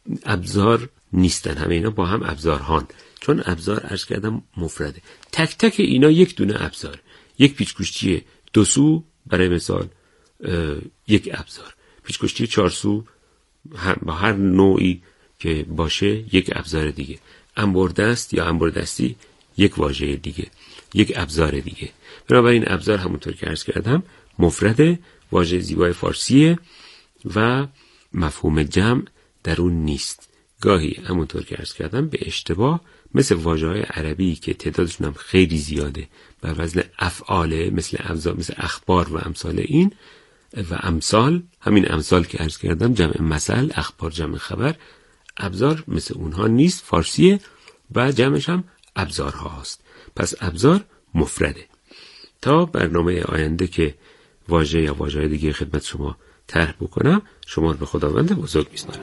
ابزار نیستن، همه اینا با هم ابزارهان، چون ابزار عرض کردم مفرده. تک تک اینا یک دونه ابزار. یک پیچ‌کشتی 2 سو برای مثال یک ابزار، پیچ‌کشتی 4 سو با هر نوعی که باشه یک ابزار دیگه، انبردست یا انبردستی یک واژه دیگه، یک ابزار دیگه. بنابراین ابزار همونطور که عرض کردم مفرده، واژه زیبای فارسیه و مفهوم جمع در اون نیست. گاهی همونطور که عرض کردم به اشتباه مثل واژه‌های عربی که تعدادشون هم خیلی زیاده بر وزن افعاله، مثل ابزار، مثل اخبار و امثال این و امثال، همین امثال که عرض کردم جمع مثل، اخبار جمع خبر، ابزار مثل اونها نیست، فارسیه و جمعش هم ابزارهاست. پس ابزار مفرده. تا برنامه آینده که واژه یا واژه‌های دیگه خدمت شما طرح بکنم، شما رو به خداوند بزرگ می‌سپارم.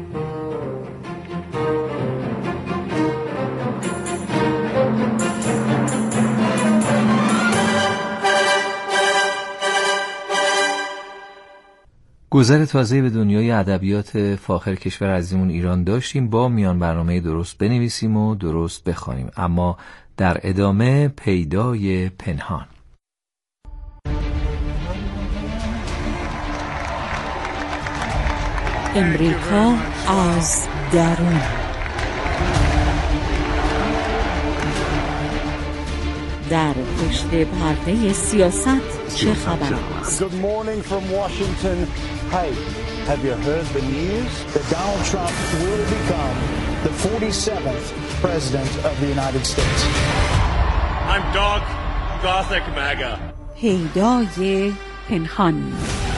گذر تازه به دنیای ادبیات فاخر کشور عزیزمون ایران داشتیم. با میان برنامه درست بنویسیم و درست بخوانیم، اما در ادامه پیدای پنهان. امریکا از درون. در پشت پرده سیاست چه خبر است؟ Good morning from Washington. Hey, have you heard the news that Donald Trump will become the 47th president of the United States? I'm Doug Gothic MAGA. پیدای پنهان.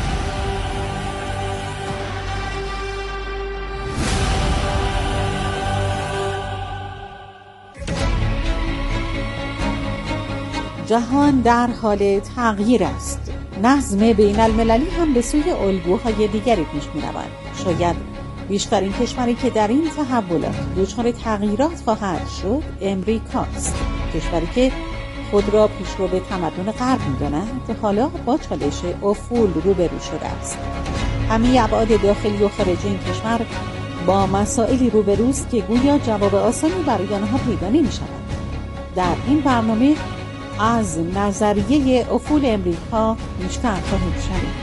جهان در حال تغییر است. نظم بین المللی هم به سوی الگوهای دیگری پیش می رود. شاید بیشترین کشوری که در این تحولات دچار تغییرات خواهد شد امریکاست. کشوری که خود را پیشرو به تمدن غرب می داند، حالا با چالش افول روبرو شده است. همه ابعاد داخلی و خارجی این کشور با مسائلی روبروست که گویا جواب آسانی برای آنها پیدا نمی شود. در این برنامه از نظریه افول امریکا بیشتر خواهیم شنید.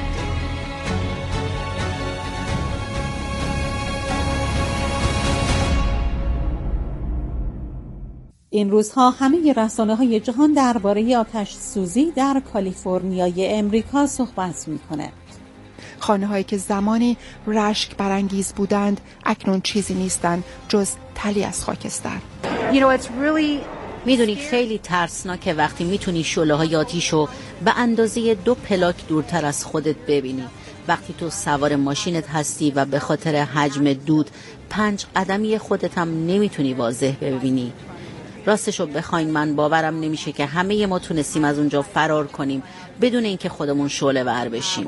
این روزها همه رسانه‌های جهان درباره آتش سوزی در کالیفرنیای امریکا صحبت می‌کنند. خانه‌هایی که زمانی رشک برانگیز بودند اکنون چیزی نیستند جز تلی از خاکستر. میدونی خیلی ترسناکه وقتی میتونی شعله‌های آتیشو به اندازه 2 پلاک دورتر از خودت ببینی. وقتی تو سوار ماشینت هستی و به خاطر حجم دود 5 قدمی خودت هم نمیتونی واضح ببینی. راستشو بخواین من باورم نمیشه که همه ما تونستیم از اونجا فرار کنیم بدون اینکه خودمون شعله ور بشیم.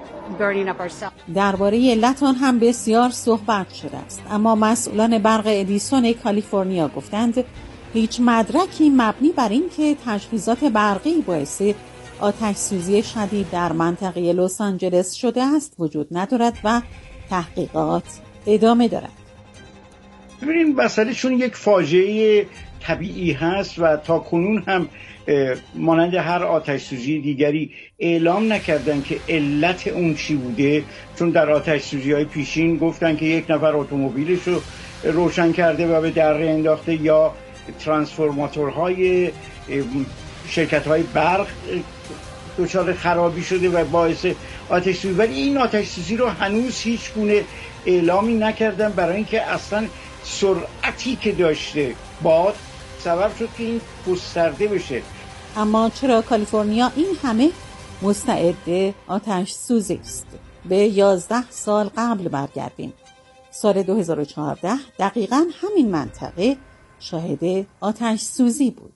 درباره لتان هم بسیار صحبت شده است، اما مسئولان برق ادیسون کالیفرنیا گفتند هیچ مدرکی مبنی بر این که تجهیزات برقی باعث آتش سوزی شدید در منطقه لس آنجلس شده است وجود ندارد و تحقیقات ادامه دارد. ببینیم مسئله چون یک فاجعه طبیعی هست و تا کنون هم مانند هر آتش سوزی دیگری اعلام نکردن که علت اون چی بوده، چون در آتش سوزی های پیشین گفتن که یک نفر اتومبیلش رو روشن کرده و به دره انداخته یا ترانسفورماتورهای شرکت‌های برق دچار خرابی شده و باعث آتش سوزی. ولی این آتش سوزی رو هنوز هیچ گونه اعلامی نکردن، برای اینکه اصلا سرعتی که داشته باد سبب شد که این گسترده بشه. اما چرا کالیفرنیا این همه مستعد آتش سوزی است؟ به 11 سال قبل برگردیم. سال 2014 دقیقاً همین منطقه شاهد آتش سوزی بود.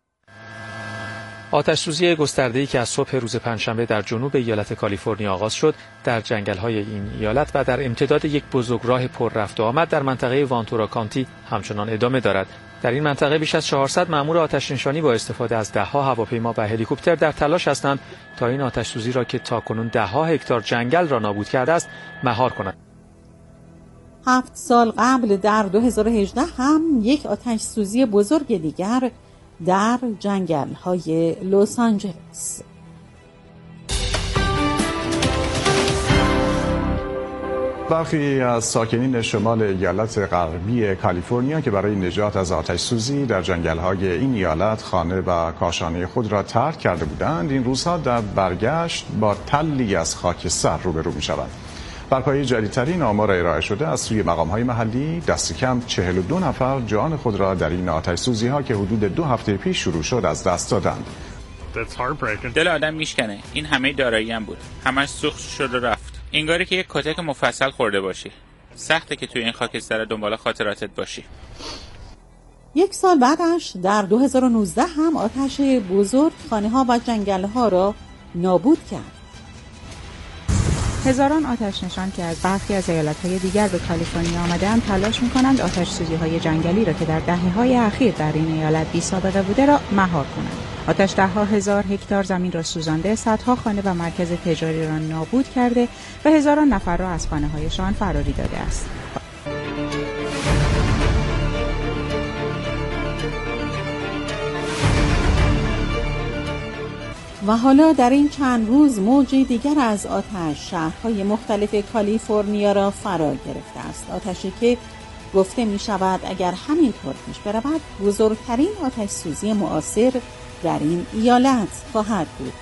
آتش سوزی گسترده‌ای که از صبح روز پنجشنبه در جنوب ایالت کالیفرنیا آغاز شد، در جنگل‌های این ایالت و در امتداد یک بزرگراه پر رفت و آمد در منطقه وانتورا کانتی همچنان ادامه دارد. در این منطقه بیش از 400 مأمور آتش نشانی با استفاده از 10 هواپیما و هلیکوپتر در تلاش هستند تا این آتش سوزی را که تاکنون 10 هکتار جنگل را نابود کرده است، مهار کنند. 7 سال قبل در 2018 هم یک آتش سوزی بزرگ دیگر در جنگل‌های لس آنجلس. برخی از ساکنین شمال ایالت غربی کالیفرنیا که برای نجات از آتش سوزی در جنگل‌های این ایالت خانه و کاشانه خود را ترک کرده بودند، این روزها در برگشت با تلی از خاکستر روبرو می‌شوند. بر پایه جدیدترین آمار ارائه شده از سوی مقام‌های محلی، دست کم 42 نفر جان خود را در این آتش سوزی‌ها که حدود 2 هفته پیش شروع شد از دست دادند. دل آدم میشکنه. این همه دارایی‌ام بود. همش سوخت شد و رفت. انگاری که یک کتک مفصل خورده باشی. سخته که توی این خاکستر دنبال خاطراتت باشی. یک سال بعدش در 2019 هم آتش بزرگ خانه‌ها و جنگل‌ها را نابود کرد. هزاران آتش نشان که از برخی از ایالت‌های دیگر به کالیفرنیا آمده‌اند تلاش می‌کنند آتش سوزی‌های جنگلی را که در دهه‌های اخیر در این ایالت بی‌سابقه بوده را مهار کنند. آتش ده‌ها هزار هکتار زمین را سوزانده، صدها خانه و مرکز تجاری را نابود کرده و هزاران نفر را از خانه‌هایشان فراری داده است. و حالا در این چند روز موجی دیگر از آتش شهرهای مختلف کالیفرنیا را فرا گرفته است. آتشی که گفته می شود اگر همینطور پیش برود بزرگترین آتش سوزی معاصر در این ایالت خواهد بود.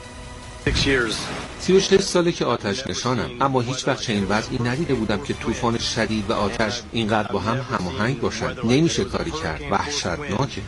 36 ساله که آتش نشانم، اما هیچ وقت چنین وضعی ندیده بودم که طوفان شدید و آتش اینقدر با هم هماهنگ باشند. نمیشه کاری کرد. وحشتناکه.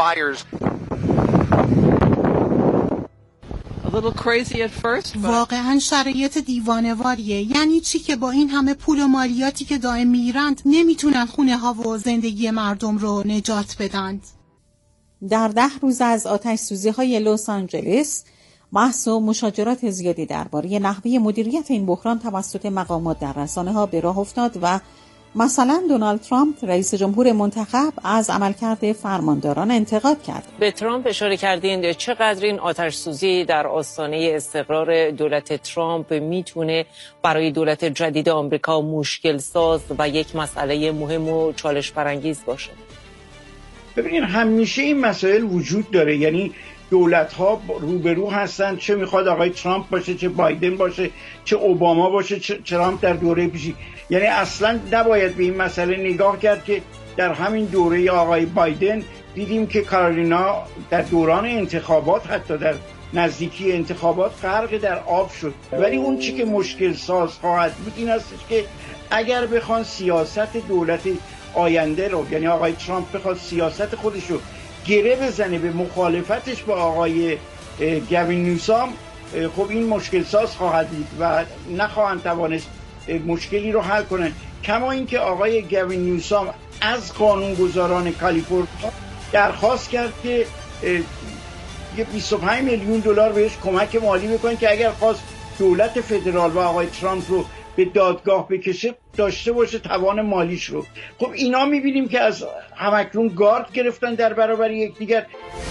واقعا شرایط دیوانه‌واریه. یعنی چی که با این همه پول و مالیاتی که دائم میرند نمیتونن خونه ها و زندگی مردم رو نجات بدند. در 10 روز از آتش سوزی های لس آنجلس بحث و مشاجرات زیادی درباره نحوه مدیریت این بحران توسط مقامات در رسانه ها به راه افتاد و مثلا دونالد ترامپ رئیس جمهور منتخب از عملکرد فرمانداران انتقاد کرد. به ترامپ اشاره کردین چقدر این آتش سوزی در آستانه استقرار دولت ترامپ میتونه برای دولت جدید آمریکا مشکل ساز و یک مسئله مهم و چالش برانگیز باشه. ببینید همیشه این مسائل وجود داره، یعنی دولت ها روبرو هستن، چه میخواد آقای ترامپ باشه، چه بایدن باشه، چه اوباما باشه، چه ترامپ در دوره پیشی. یعنی اصلا نباید به این مسئله نگاه کرد که در همین دوره آقای بایدن دیدیم که کارولینا در دوران انتخابات، حتی در نزدیکی انتخابات، غرق در آب شد. ولی اون چی که مشکل ساز خواهد بود این است که اگر بخوان سیاست دولت آینده رو، یعنی آقای ترامپ بخواد سیاست خودش رو گره بزنه به مخالفتش با آقای گوین نیوسام، خب این مشکل ساز خواهد بود و نخواهند توانست مشکلی رو حل کنن. کما اینکه آقای گوین نیوسام از قانونگذاران کالیفرنیا درخواست کرد که یه 25 میلیون دلار بهش کمک مالی بکنن که اگر خواست دولت فدرال و آقای ترامپ رو به دادگاه بکشه داشته باشه توان مالیش رو. خب اینا میبینیم که از همکنون گارد گرفتن در برابر یکدیگر.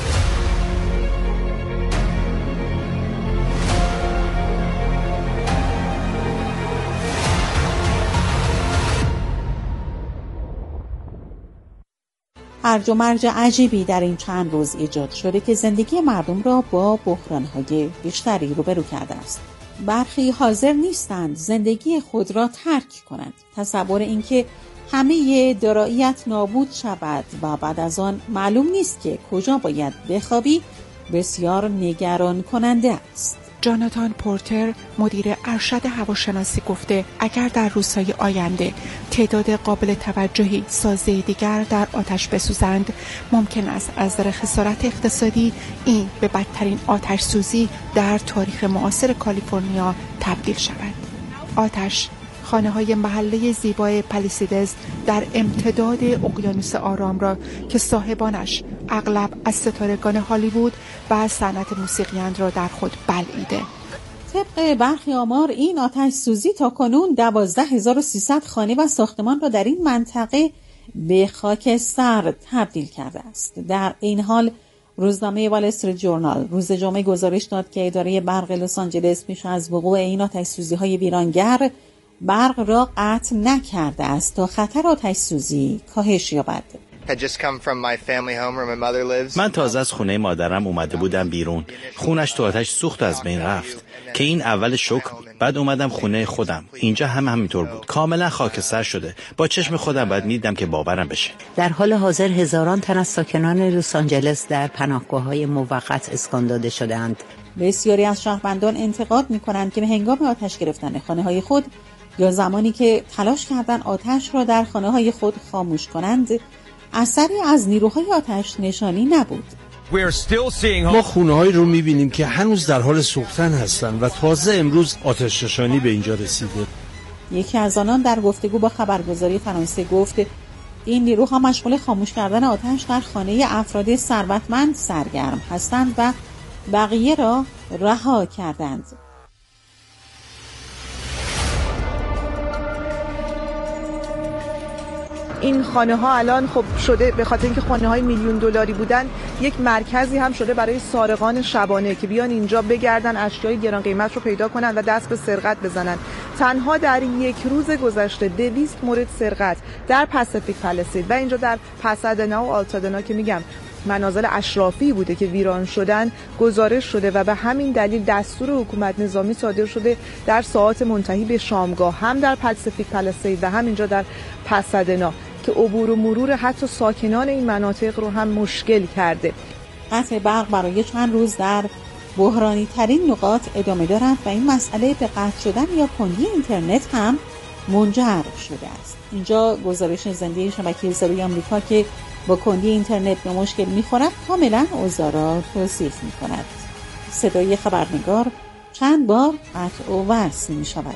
هرج و مرج عجیبی در این چند روز ایجاد شده که زندگی مردم را با بحران‌های بیشتری روبرو کرده است. برخی حاضر نیستند زندگی خود را ترک کنند. تصور اینکه همه دارایی‌ات نابود شود و بعد از آن معلوم نیست که کجا باید بخوابی بسیار نگران کننده است. جاناتان پورتر مدیر ارشد هواشناسی گفته اگر در روزهای آینده تعداد قابل توجهی سازه دیگر در آتش بسوزند ممکن است از نظر خسارت اقتصادی این به بدترین آتش سوزی در تاریخ معاصر کالیفرنیا تبدیل شود. آتش خانه‌های محله زیبای پالیسیدز در امتداد اقیانوس آرام را که صاحبانش اغلب از ستارگان هالیوود و صنعت موسیقی‌اند را در خود بلعیده. طبق برخی آمار این آتش سوزی تا کنون 12300 خانه و ساختمان را در این منطقه به خاکستر تبدیل کرده است. در این حال روزنامه وال استریت جورنال روز جمعه گزارش داد که اداره برق لس آنجلس پیش از وقوع این آتش سوزی‌های ویرانگر برق را قطع نکرده است تا خطر آتش سوزی کاهش یابد. من تازه از خونه مادرم اومده بودم بیرون. خونش تو آتش سوخت و از بین رفت که این اول شوک. بعد اومدم خونه خودم. اینجا همینطور بود. کاملا خاکستر شده. با چشم خودم بعد میدیدم که باورم بشه. در حال حاضر هزاران تن از ساکنان لس آنجلس در پناهگاه‌های موقت اسکان داده شده‌اند. بسیاری از شهروندان انتقاد می‌کنند که به هنگام آتش گرفتن خانه‌های خود یا زمانی که تلاش کردند آتش را در خانه‌های خود خاموش کنند، اثری از نیروهای آتش نشانی نبود. ما خونه‌هایی رو می‌بینیم که هنوز در حال سوختن هستند و تازه امروز آتش نشانی به اینجا رسیده. یکی از آنان در گفتگو با خبرگزاری فرانسه گفت این نیروها مشغول خاموش کردن آتش در خانه افراد ثروتمند سرگرم هستند و بقیه را رها کردند. این خانه ها الان خب شده به خاطر اینکه خانه های میلیون دلاری بودن یک مرکزی هم شده برای سارقان شبانه که بیان اینجا بگردن اشیای گران قیمت رو پیدا کنن و دست به سرقت بزنن. تنها در یک روز گذشته 200 مورد سرقت در پاسیفیک پالیسید و اینجا در پاسادنا و آلتادنا که میگم منازل اشرافی بوده که ویران شدن گزارش شده و به همین دلیل دستور حکومت نظامی صادر شده در ساعات منتهی به شامگاه هم در پاسیفیک پالیسید و هم اینجا در پاسادنا که عبور و مرور حتی ساکنان این مناطق رو هم مشکل کرده. قطع برق برای چند روز در بحرانی ترین نقاط ادامه دارد و این مسئله به قطع شدن یا کندی اینترنت هم منجر شده است. اینجا گزارش زنده شبکه صدای آمریکا که با کندی اینترنت به مشکل می‌خورد کاملا اوضاع را توصیف می‌کند. صدای خبرنگار چند بار قطع و وصل می‌شود.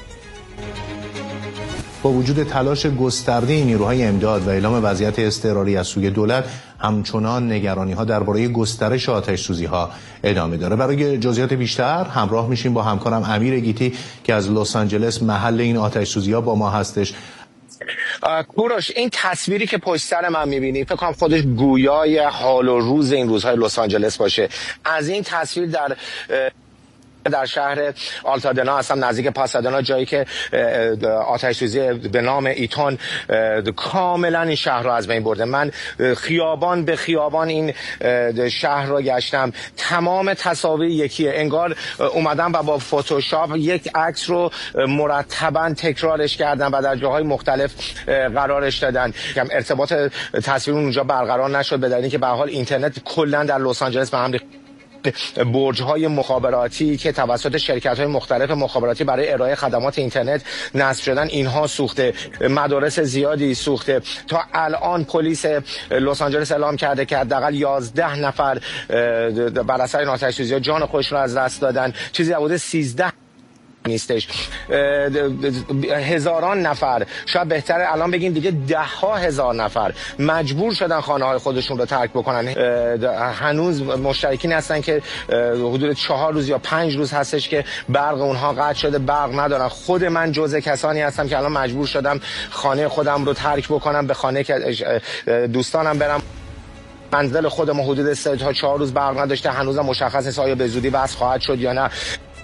با وجود تلاش گسترده نیروهای امداد و اعلام وضعیت اضطراری از سوی دولت، همچنان نگرانی‌ها درباره گسترش آتش‌سوزی‌ها ادامه داره. برای جزئیات بیشتر همراه میشیم با همکارم امیر گیتی که از لس آنجلس محل این آتش‌سوزی‌ها با ما هستش. کوروش، این تصویری که پشت سر من می‌بینی فکر کنم خودش گویای حال و روز این روزهای لس آنجلس باشه. از این تصویر در شهر آلتادنا هستم، نزدیک پاسادنا، جایی که آتش سوزی به نام ایتون کاملا این شهر رو از بین برده. من خیابان به خیابان این شهر رو گشتم، تمام تصاویر یکیه، انگار اومدم و با فتوشاپ یک عکس رو مرتبا تکرارش کردن و در جاهای مختلف قرارش دادن. ارتباط تصویر اونجا برقرار نشد به دلیلی که به هر حال اینترنت کلا در لس آنجلس به هم برج‌های مخابراتی که توسط شرکت‌های مختلف مخابراتی برای ارائه خدمات اینترنت نصب شدن اینها سوخته، مدارس زیادی سوخته. تا الان پلیس لس آنجلس اعلام کرده که حداقل 11 نفر بر اثر این آتش‌سوزی‌ها جان خودشون رو از دست دادن. چیزی حدود 13 نیستش. هزاران نفر، شاید بهتره الان بگیم دیگه 10,000 نفر مجبور شدن خانه های خودشون رو ترک بکنن. هنوز مشترکین هستن که حدود 4 روز یا 5 روز هستش که برق اونها قطع شده، برق ندارن. خود من جزء کسانی هستم که الان مجبور شدم خانه خودم رو ترک بکنم، به خانه دوستانم برم. منزل خودم حدود 3 تا 4 روز برق نداشته، هنوزم مشخص نیست آیا به زودی وصل خواهد شد یا نه.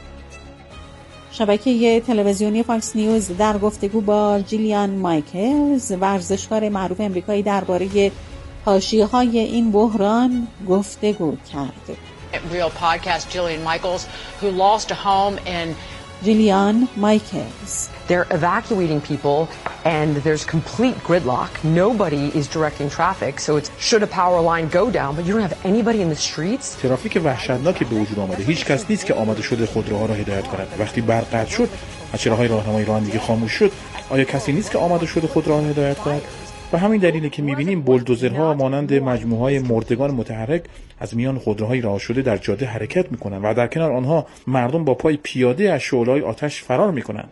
شبکه تلویزیونی فاکس نیوز در گفتگو با جیلیان مایکلز، ورزشکار معروف امریکایی، درباره حاشیه‌های این بحران گفتگو کرد. Real podcast Jillian Michaels who lost a home in جیلیان مایکلز. They're evacuating people and there's complete gridlock. Nobody is directing traffic. So it's should a power line go down, but you don't have anybody in the streets. ترافیک وحشتناکی به وجود آمده. هیچ کس نیست که آماده شده خودروها را هدایت کند. وقتی برق قطع شد و چراغ‌های راهنمایی رانندگی خاموش شد، آیا کسی نیست که آماده شده خودروها را هدایت کند؟ و همین دلیله که می‌بینیم بولدوزرها مانند مجموعه‌های مردگان متحرک از میان خودروهای رها شده در جاده حرکت می‌کنند و در کنار آنها مردم با پای پیاده از شعله‌های آتش فرار می‌کنند.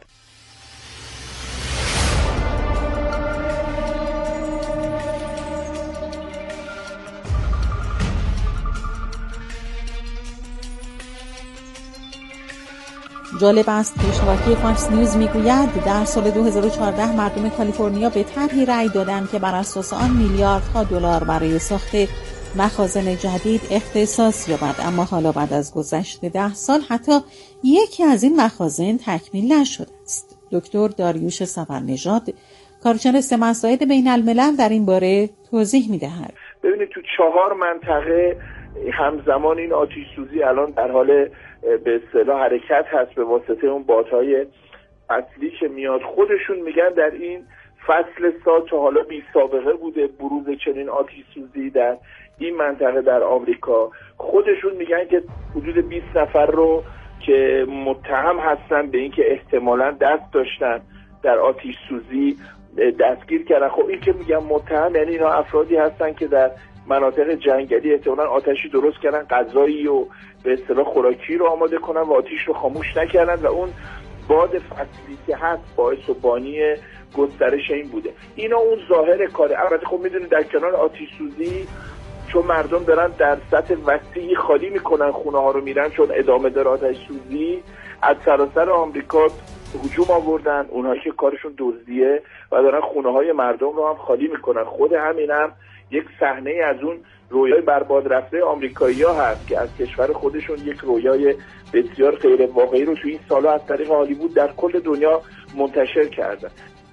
جالب است که شبکه فاکس نیوز میگوید در سال 2014 مردم کالیفرنیا به طرحی رأی دادند که بر اساس آن میلیاردها دلار برای ساخت مخازن جدید اختصاص یابد، اما حالا بعد از گذشت 10 سال حتی یکی از این مخازن تکمیل نشده است. دکتر داریوش صفرنژاد کارشناس مسائل بین الملل در این باره توضیح می‌دهد. ببینید تو 4 منطقه همزمان این آتش سوزی الان در حال به اصطلاح حرکت هست به واسطه اون بادهای اصلی که میاد. خودشون میگن در این فصل سال تا حالا بی سابقه بوده بروز چنین آتش سوزی در این منطقه در آمریکا. خودشون میگن که حدود 20 نفر رو که متهم هستن به اینکه احتمالاً دست داشتن در آتش سوزی دستگیر کردن. خب این که میگن متهم یعنی اینا افرادی هستن که در مناطق جنگلی احتمالاً آتشی درست کردن، غذایی و به اصطلاح خوراکی رو آماده کنن و آتش رو خاموش نکردن و اون باد فصلی که هست باعث و بانی گسترش این بوده. اینا اون ظاهر کاره. البته خب میدونید در کنار آتش سوزی چون مردم دارن در سطح وسیعی خالی میکنن خونه ها رو میرن، چون ادامه داره آتش سوزی، از سراسر آمریکا هجوم آوردن اونهایی که کارشون دزدیه و دارن خونه های مردم رو هم خالی میکنن. خود همین هم یک صحنه از اون رویای برباد رفته آمریکایی‌ها هست که از کشور خودشون یک رویای بسیار غیر واقعی رو توی این سال‌ها از طریق هالیوود در کل دنیا منتشر کردن.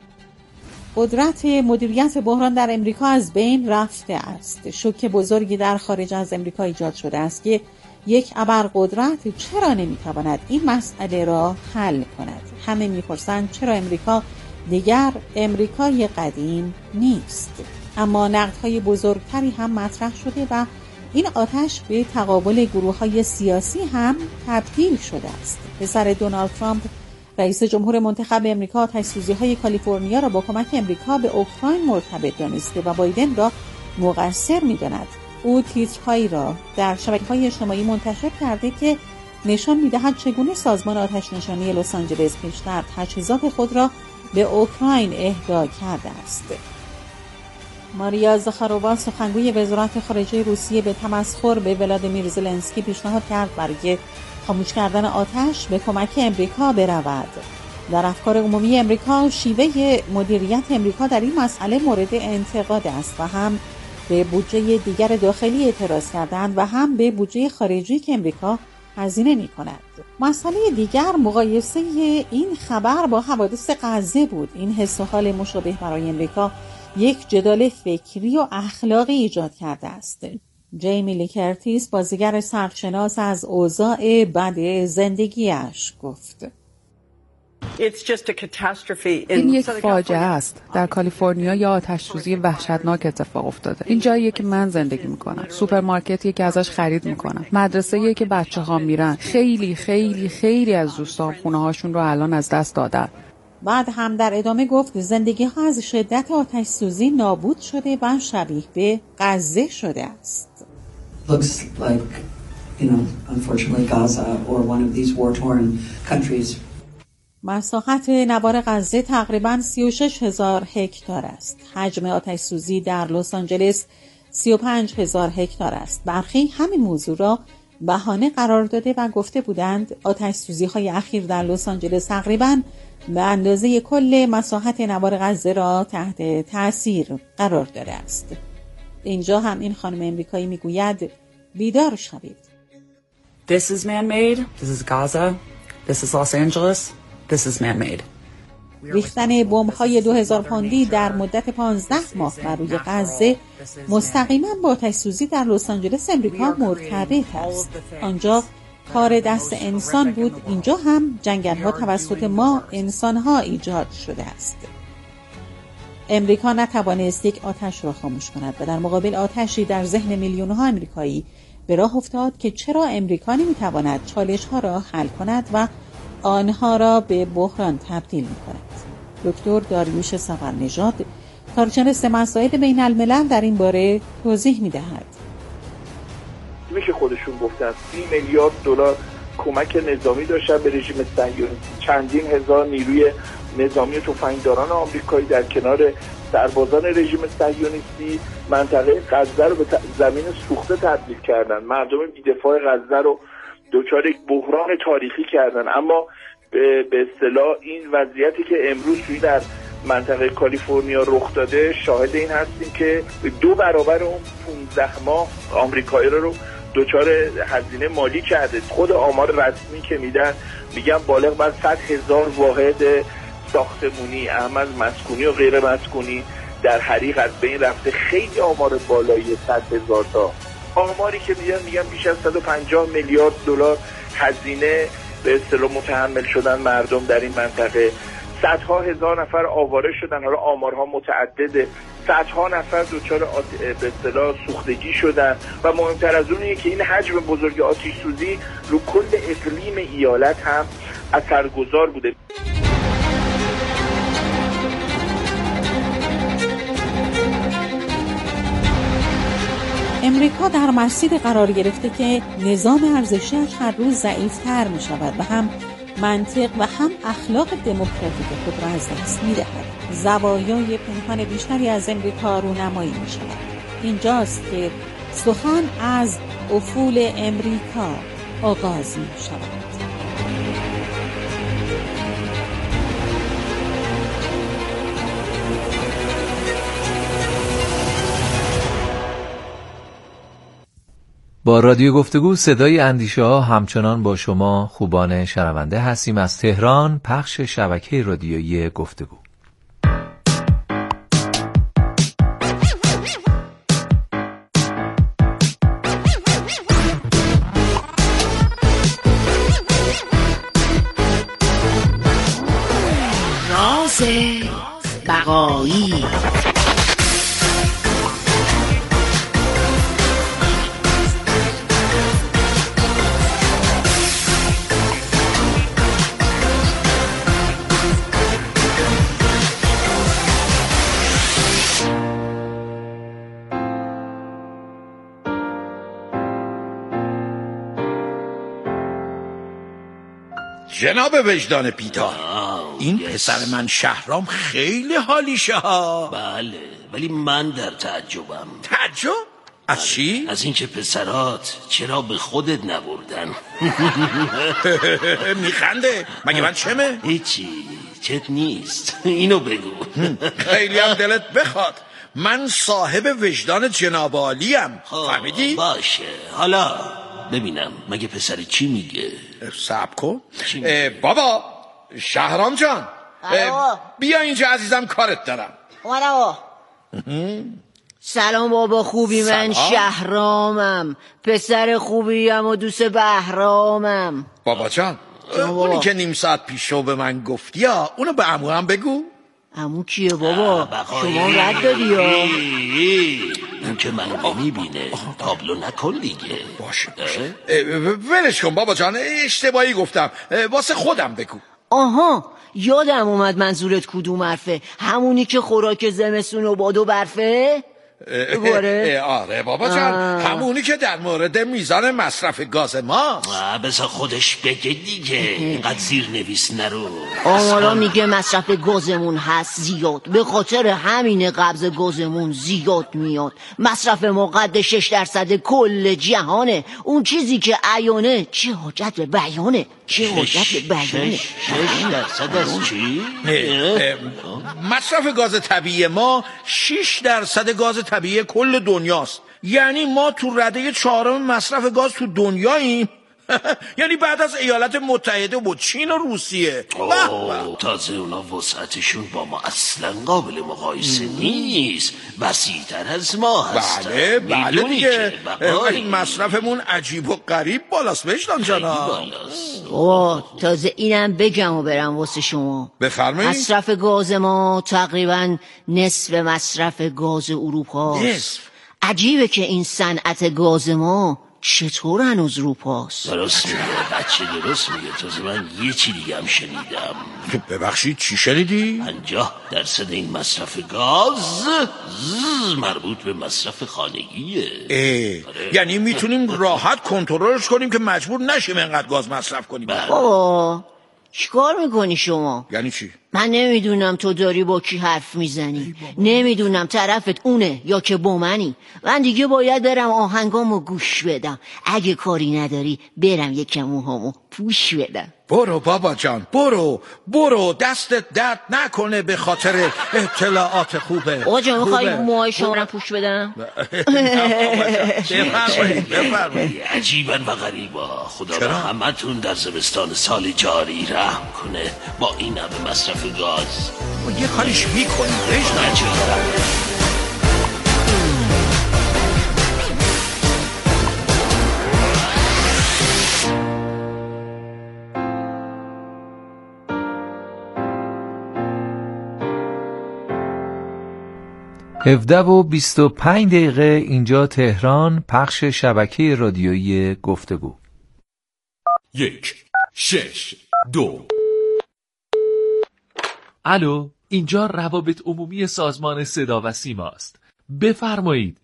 قدرت مدیریت بحران در امریکا از بین رفته است. شوک بزرگی در خارج از امریکا ایجاد شده است که یک ابرقدرت چرا نمیتواند این مسئله را حل کند؟ همه میپرسند چرا امریکا دیگر امریکای قدیم نیست؟ اما نقدهای بزرگتری هم مطرح شده و این آتش به تقابل گروه‌های سیاسی هم تبدیل شده است. پسر دونالد ترامپ رئیس جمهور منتخب امریکا آتش‌سوزی‌های کالیفرنیا را با کمک امریکا به اوکراین مرتبط دانسته و بایدن را مقصر می‌داند. او تیترهایی را در شبکه‌های اجتماعی منتشر کرده که نشان می‌دهد چگونه سازمان آتش‌نشانی لس آنجلس پیشتر تجهیزات خود را به اوکراین اهدا کرده است. ماریا زاخارووا سخنگوی وزارت خارجه روسیه به تمسخر به ولادیمیر زلنسکی پیشنهاد کرد برای خاموش کردن آتش به کمک امریکا برود. در افکار عمومی امریکا شیوه مدیریت امریکا در این مسئله مورد انتقاد است و هم به بودجه دیگر داخلی اعتراض کردند و هم به بودجه خارجی که امریکا هزینه می‌کند. مسئله دیگر مقایسه این خبر با حوادث غزه بود. این حس و حال مشابه برای امریکا یک جدال فکری و اخلاقی ایجاد کرده است. جیمی لی کرتیس بازیگر سرشناس از اوضاع بد زندگیش گفت: این یک فاجعه است. در کالیفرنیا یا آتش‌سوزی وحشتناک اتفاق افتاده. این جاییه که من زندگی میکنم. سوپرمارکتیه که ازش خرید میکنم. مدرسه‌ایه که بچه‌ها میرن. خیلی خیلی خیلی از دوستان خونه‌هاشون رو الان از دست دادن. بعد هم در ادامه گفت زندگی ها از شدت آتش سوزی نابود شده و شبیه به غزه شده است. مساحت نوار غزه تقریباً 36,000 هکتار است. حجم آتش سوزی در لس آنجلس 35,000 هکتار است. برخی همین موضوع را بهانه قرار داده و گفته بودند آتش سوزی های اخیر در لس آنجلس تقریباً به اندازه کل مساحت نوار غزه را تحت تأثیر قرار داده است. اینجا هم این خانم امریکایی میگوید بیدار شوید. This is man-made. This is Gaza. This is Los Angeles. This is man-made. ریختن بمب‌های 2000 پوندی در مدت 15 ماه بر روی غزه مستقیما با آتش سوزی در لس آنجلس امریکا مرتبط است. آنجا کار دست انسان بود، اینجا هم جنگل‌ها توسط ما انسان‌ها ایجاد شده است. امریکا نتوانست یک آتش را خاموش کند و در مقابل آتشی در ذهن میلیون‌ها امریکایی به راه افتاد که چرا امریکا نمی‌تواند چالش‌ها را حل کند و آنها را به بحران تبدیل می‌کند. دکتر داریوش صفرنژاد کارشناس مسائل بین الملل در این باره توضیح می‌دهد. که خودشون گفتن 30 میلیارد دلار کمک نظامی داشتن به رژیم صهیونیستی. چندین هزار نیروی نظامی و تفنگداران آمریکایی در کنار سربازان رژیم صهیونیستی منطقه غزه رو به زمین سوخته تبدیل کردن. مردم بی‌دفاع غزه رو دچار یک بحران تاریخی کردن. اما به اصطلاح این وضعیتی که امروز توی در منطقه کالیفرنیا رخ داده شاهد این هستیم که 2 برابر اون 15 ماه آمریکایی رو دچار هزینه مالی کرده. خود آمار رسمی که میدن میگن بالغ بر 100,000 واحد ساختمونی، اهم از مسکونی و غیر مسکونی در حریق از بین رفته. خیلی آمار بالایی 100,000 تا. آماری که میگن بیش از 150 میلیارد دلار هزینه به اصطلاح متحمل شدن مردم در این منطقه. صدها هزار نفر آواره شدن، حالا آمارها متعدده. صدها نفر دچار به اصطلاح سوختگی شدن و مهمتر از اونه که این حجم بزرگ آتش سوزی رو کل اقلیم ایالت هم اثرگذار بوده. امریکا در مسیر قرار گرفته که نظام ارزشی‌اش هر روز ضعیف‌تر می‌شود و هم منطق و هم اخلاق دموکراتیک خود را از دست می‌دهد. زوایای پنهان بیشتری از امریکا رونمایی می‌شود. اینجاست که سخن از افول امریکا آغاز می‌شود. با رادیو گفتگو صدای اندیشه ها همچنان با شما خوبان شنونده هستیم. از تهران، پخش شبکه رادیویی گفتگو. راز بقایی. جناب وجدان پیتار، این پسر من شهرام خیلی حالیشه ها. بله، ولی من در تعجبم. تعجب؟ از چی؟ از اینکه پسرات چرا به خودت نبردن. میخنده؟ مگه من چمه؟ هیچی، چت نیست. اینو بگو. خیلی هم دلت بخواد، من صاحب وجدان جناب عالیم. فهمیدی؟ باشه، حالا ببینم مگه پسر چی میگه؟ صبر کن. بابا شهرام جان، بیا اینجا عزیزم، کارت دارم. سلام بابا، خوبی؟ من شهرامم، پسر خوبیم و دوست بهرامم. بابا جان، اونی که نیم ساعت پیش به من گفتی اونو به عمو هم بگو. عمو کیه بابا؟ شما رد دادی یا؟ اون که منو نمیبینه، تابلو نکن دیگه. باشه ولش کن بابا جان، اشتباهی گفتم، واسه خودم بگو. آها، یادم اومد منظورت کدوم حرفه؟ همونی که خوراک زمستون و باد و برفه؟ آره بابا جان، همونی که در مورد میزان مصرف گاز ماست. بذار خودش بگه دیگه، اینقدر زیر نویس نرو. آمارا میگه مصرف گازمون هست زیاد، به خاطر همین قبض گازمون زیاد میاد. مصرف ما قد 6% کل جهانه. اون چیزی که عیانه چه حاجت به بیانه. 6% از چی؟ مصرف گاز طبیعی ما 6% گاز طبیعی کل دنیاست. یعنی ما تو رده 4 مصرف گاز تو دنیاییم. یعنی بعد از ایالات متحده و چین و روسیه. تازه اونا وسعتشون با ما اصلا قابل مقایسه نیست، وسیع‌تر از ما هستن. بله دیگه، ولی مصرفمون عجیب و غریب بالاست وجدان جانا. تازه اینم بگم و برم واسه شما. بفرمایید. مصرف گاز ما تقریبا نصف مصرف گاز اروپا. عجیبه که این صنعت گاز ما چطور هنوز رو پاست؟ درست میگه بچه، درست میگه. تازه من یه چی دیگه هم شنیدم. ببخشید چی شنیدی؟ 50% این مصرف گاز مربوط به مصرف خانگیه. یعنی میتونیم راحت کنترلش کنیم که مجبور نشیم اینقدر گاز مصرف کنیم. بابا چیکار میکنی شما؟ یعنی چی؟ من نمیدونم تو داری با کی حرف میزنی، نمیدونم طرفت اونه یا که با منی. من دیگه باید برم آهنگامو گوش بدم. اگه کاری نداری برم یکم موهامو پوش بدم. برو بابا جان، برو دستت درد نکنه به خاطر اطلاعات خوبه. آقا جان میخوایی موهای شما رو پوش بدم؟ بفرمایید. عجیبا و غریبا. خدا به همتون در زمستان سال جاری رحم کنه با این همه مصرف گاز. یه کاریش میکنیم بجنه. 17:25 اینجا تهران. پخش شبکه رادیویی گفتگو. 1 6 2. الو، اینجا روابط عمومی سازمان صدا و سیما است. بفرمایید.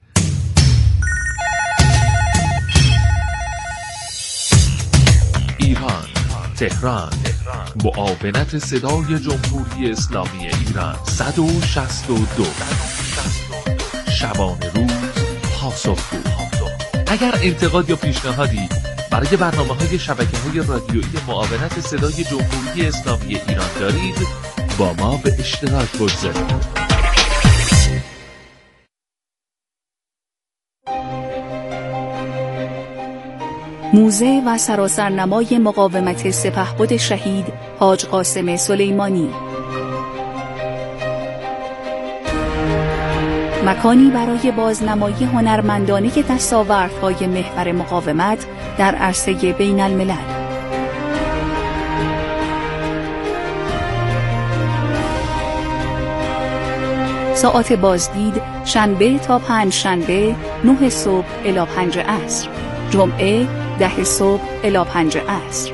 ایران، تهران، معاونت صدای جمهوری اسلامی ایران 162. شبانه روز پاسخگو. اگر انتقاد یا پیشنهادی برای برنامه‌های شبکه‌های رادیویی معاونت صدای جمهوری اسلامی ایران دارید، با ما به اشتراک بگذارید. موزه و سراسرنمای مقاومت سپهبد شهید حاج قاسم سلیمانی. مکانی برای بازنمایی هنرمندانه دستاوردهای محور مقاومت در عرصه بین الملل. ساعات بازدید شنبه تا پنجشنبه 9 صبح الی 5 عصر، جمعه 10 صبح الی 5 عصر.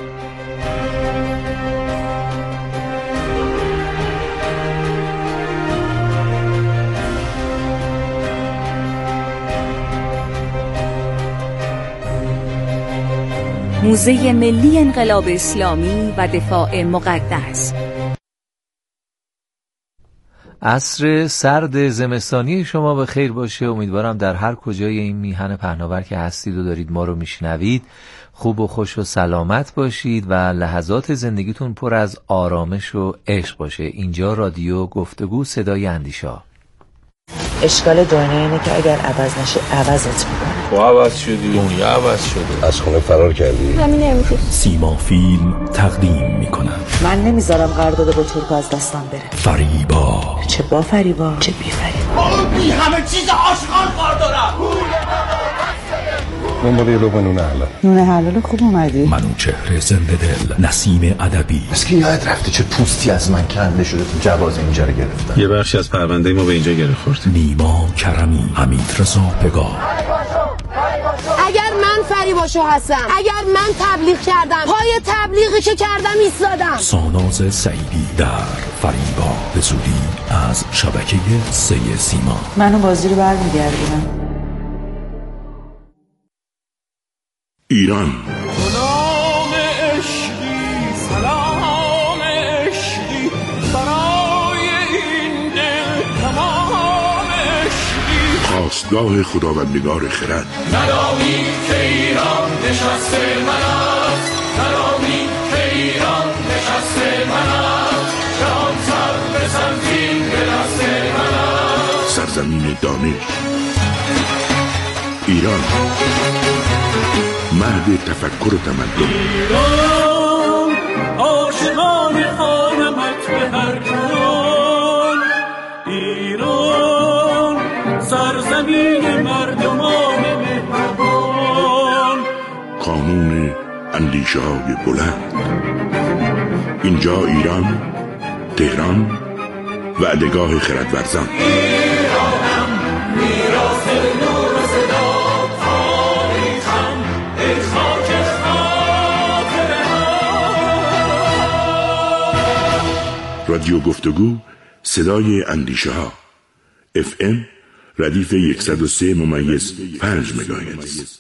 موزه ملی انقلاب اسلامی و دفاع مقدس. عصر سرد زمستانی شما به خیر باشه. امیدوارم در هر کجای این میهن پهناور که هستید و دارید ما رو میشنوید خوب و خوش و سلامت باشید و لحظات زندگیتون پر از آرامش و عشق باشه. اینجا رادیو گفتگو، صدای اندیشه. اشکال دنیا اینه که اگر عوض نشه عوضت میکنه. تو عوض شدی، دنیا عوض شده. از خونه فرار کردی؟ همین امروز سیما فیلم تقدیم میکنم. من نمیذارم قرارداد با ترک از دستم بره. فریبا. چه با فریبا چه بی فریبا. بی همه چیز عاشقان کار دارم. دنبال یه لقمه نون حلال. نون حلال خوب اومدی. منوچهر زنده دل، نسیم ادبی. اسکی یاد رفته چه پوستی از من کنده شده تو جواز اینجا رو گرفتن. یه بخشی از پرونده ما به اینجا گره خورد. نیما کرمی، حمید رضا پگاه. اگر من فریباشو هستم، اگر من تبلیغ کردم، پای تبلیغی که کردم ایستادم. ساناز سعیدی در فریبا، به زودی از شبکه 3 سیما. منو بازی رو برمیگردونم. ایران. سلام عشقی، سلام عشقی، برای این دل تمام عشقی. خواستگاه خداوندگار خرد. ندانی که ایران نشسته من است، ندانی که ایران نشسته من است، جهان سر به سنگین به دست من است. سرزمین دانش. ایران، مهد تفکر و تمدن. ایران، عاشقان خانمت به هر کون. ایران، سرزمین مردمان مهربان. قانون اندیشه های بلند. اینجا ایران، تهران، وعدگاه خردورزان. ایرانم، میراث نور و صدا، تاریخم، ای خاک خاطره ها. رادیو گفتگو، صدای اندیشه ها. FM ردیف 103.5 مگاهرتز.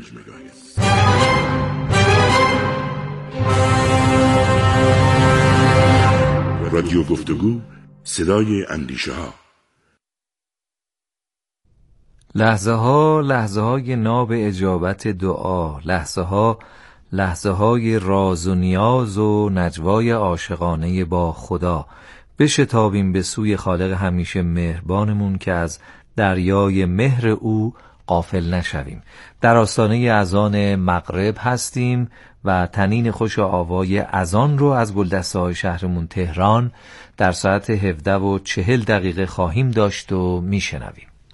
رادیو گفتگو، صدای اندیشه ها. لحظه های ناب اجابت دعا، لحظه لحظه های راز و نیاز و نجوای عاشقانه با خدا، بشتابیم به سوی خالق همیشه مهربانمون که از دریای مهر او غافل نشویم. در آستانه اذان مغرب هستیم و تنین خوش آوای اذان رو از گلدسته‌های شهرمون تهران در ساعت 17:40 خواهیم داشت و میشنویم.